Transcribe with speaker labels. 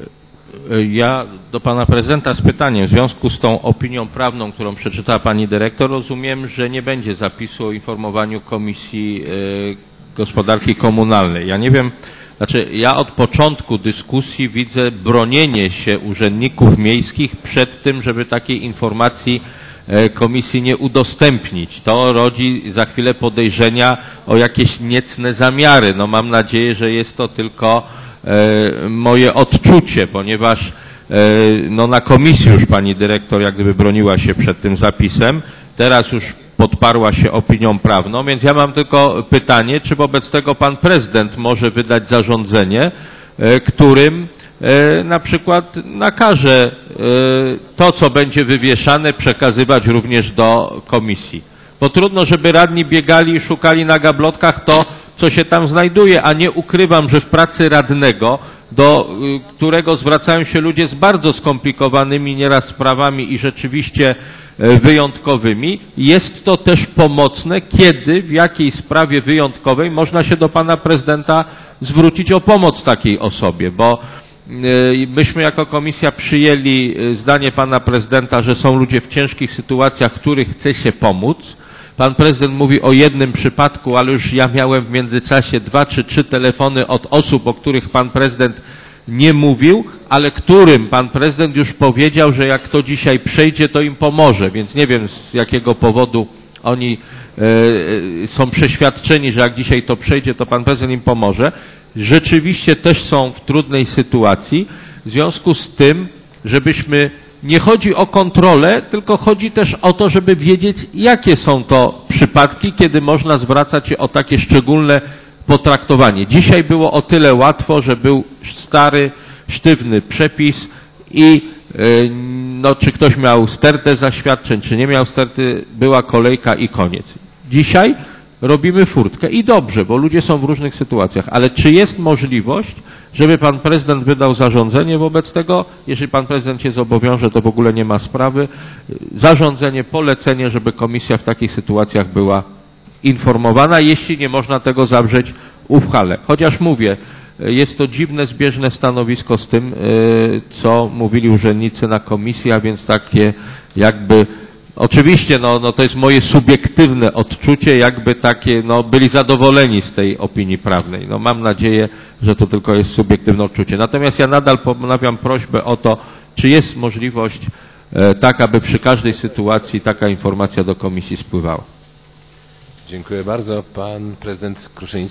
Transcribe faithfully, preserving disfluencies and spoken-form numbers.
Speaker 1: Ja do pana prezydenta z pytaniem. W związku z tą opinią prawną, którą przeczytała pani dyrektor, rozumiem, że nie będzie zapisu o informowaniu Komisji Gospodarki Komunalnej. Ja nie wiem, znaczy ja od początku dyskusji widzę bronienie się urzędników miejskich przed tym, żeby takiej informacji komisji nie udostępnić. To rodzi za chwilę podejrzenia o jakieś niecne zamiary. No mam nadzieję, że jest to tylko moje odczucie, ponieważ no na komisji już pani dyrektor jak gdyby broniła się przed tym zapisem, teraz już podparła się opinią prawną, więc ja mam tylko pytanie, czy wobec tego pan prezydent może wydać zarządzenie, którym na przykład nakaże to, co będzie wywieszane, przekazywać również do komisji. Bo trudno, żeby radni biegali i szukali na gablotkach to, co się tam znajduje, a nie ukrywam, że w pracy radnego, do którego zwracają się ludzie z bardzo skomplikowanymi nieraz sprawami i rzeczywiście wyjątkowymi, jest to też pomocne, kiedy w jakiej sprawie wyjątkowej można się do pana prezydenta zwrócić o pomoc takiej osobie, bo myśmy jako komisja przyjęli zdanie pana prezydenta, że są ludzie w ciężkich sytuacjach, których chce się pomóc. Pan prezydent mówi o jednym przypadku, ale już ja miałem w międzyczasie dwa czy trzy telefony od osób, o których pan prezydent nie mówił, ale którym pan prezydent już powiedział, że jak to dzisiaj przejdzie, to im pomoże. Więc nie wiem, z jakiego powodu oni e, są przeświadczeni, że jak dzisiaj to przejdzie, to pan prezydent im pomoże. Rzeczywiście też są w trudnej sytuacji. W związku z tym, żebyśmy nie chodzi o kontrolę, tylko chodzi też o to, żeby wiedzieć, jakie są to przypadki, kiedy można zwracać się o takie szczególne potraktowanie. Dzisiaj było o tyle łatwo, że był stary, sztywny przepis i no, czy ktoś miał stertę zaświadczeń, czy nie miał sterty, była kolejka i koniec. Dzisiaj robimy furtkę i dobrze, bo ludzie są w różnych sytuacjach, ale czy jest możliwość, żeby pan prezydent wydał zarządzenie wobec tego, jeżeli pan prezydent się zobowiąże, to w ogóle nie ma sprawy, zarządzenie, polecenie, żeby komisja w takich sytuacjach była informowana, jeśli nie można tego zawrzeć w uchwale. Chociaż mówię, jest to dziwne, zbieżne stanowisko z tym, co mówili urzędnicy na komisji, a więc takie jakby, oczywiście no, no to jest moje subiektywne odczucie, jakby takie, no byli zadowoleni z tej opinii prawnej. No mam nadzieję, że to tylko jest subiektywne odczucie. Natomiast ja nadal ponawiam prośbę o to, czy jest możliwość e, tak, aby przy każdej sytuacji taka informacja do komisji spływała.
Speaker 2: Dziękuję bardzo. Pan prezydent Kruszyński.